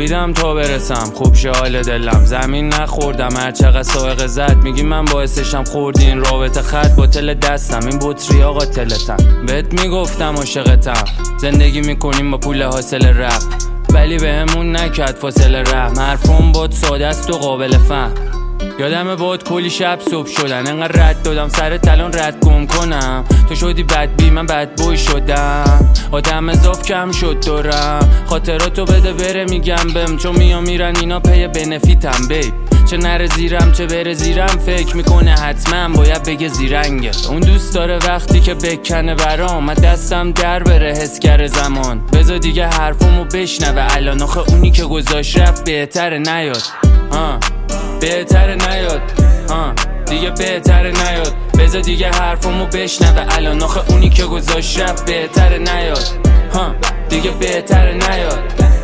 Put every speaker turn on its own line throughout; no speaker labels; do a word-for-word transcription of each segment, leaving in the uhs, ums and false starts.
دویدم تا برسم خوب شه حال دلم، زمین نخوردم هر چقدر سائقه زد. میگی من باعثشم خوردی این رابطه، خط باطل دستم این بطریا قاتلتم. بهت میگفتم عاشقتم، زندگی میکنیم با پول حاصل رپ، ولی بهمون نکرد فاصله رحم. حرفم بود ساده است و قابل فهم. یادمه بود کلی شب صبح شدن، انقدر رد دادم سر تلان رد گم کنم. تو شدی بد بی من بد بوی شدم، آدم اضاف کم شد دورم. خاطراتو بده بره میگم بهم، چون میام میرن اینا پی بنفیتم بیب. چه نره زیرم چه بره زیرم، فکر میکنه حتما باید بگه زیرنگه. اون دوست داره وقتی که بکنه برام، من دستم در بره حس کرده زمان. بذار دیگه حرفمو بشنوه الان، آخه اونی که گذاشت رفت بهتره نیاد. آه بهتره نیاد، آه دیگه بهتره نیاد. بذار دیگه حرفمو بشنوه الان، آخه اونی که گذاشت رفت بهتره نیاد. ها دیگه بهتره نیاد،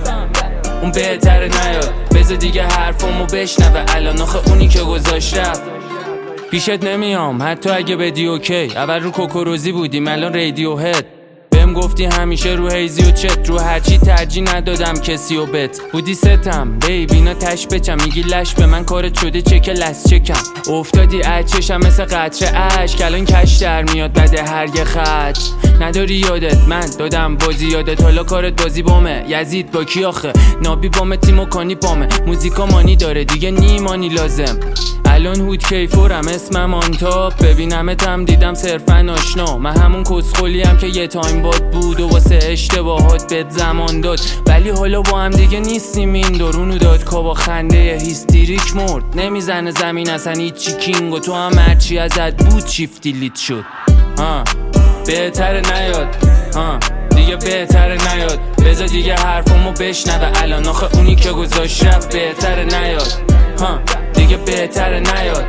اون بهتره نیاد. بذار دیگه حرفمو بشنوه الان، آخه اونی که گذاشت رفت. پیشت نمیام حتی اگه بدی اوکی، اول رو کوکوروزی بودیم الان رادیو هد. بهم گفتی همیشه رو هیزی و چت، رو هرچی ترجیح ندادم کسی و بت. بودی ستم بیب اینا تش بچم، میگی لش به من کارت شده چک لس چکم. افتادی اچشم مثل قطره عشق، الان کش در میاد بده هر یه خط. نداری یادت من دادم بازی یادت، حالا کارت بازی بامه. یزید با کی آخه نابی بامه، تیمو کانی بامه. موزیکا مانی داره دیگه نیمانی لازم. الان هود کیفورم اسمم آن تاپ، ببینمتم دیدم صرفا آشنا. من همون کسخولیم که یه تایم باد بود و واسه اشتباهات بهت زمان داد، ولی حالا با هم دیگه نیستیم. این درونو داد کا با خنده هیستریک مرد. نمیزنه زمین اصلا هیچی کینگ، و تو هم هرچی ازت بود شیفتی لیت شد. ها بهتره نیاد، ها دیگه بهتره نیاد. بذار دیگه حرفمو بشنوه الان، آخه اونی که گذاشت رفت بهتره نیاد. ها دیگه بهتره نیاد،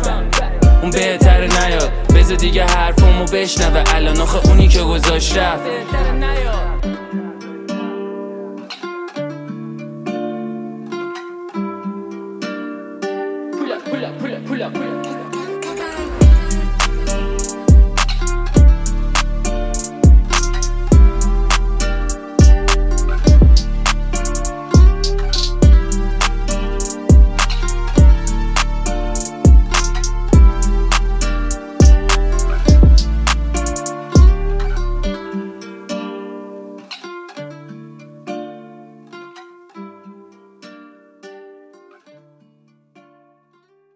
اون بهتره نیاد. بذار دیگه حرفمو بشنوه الان، آخه اونی که گذاشت رفت بهتره نیاد.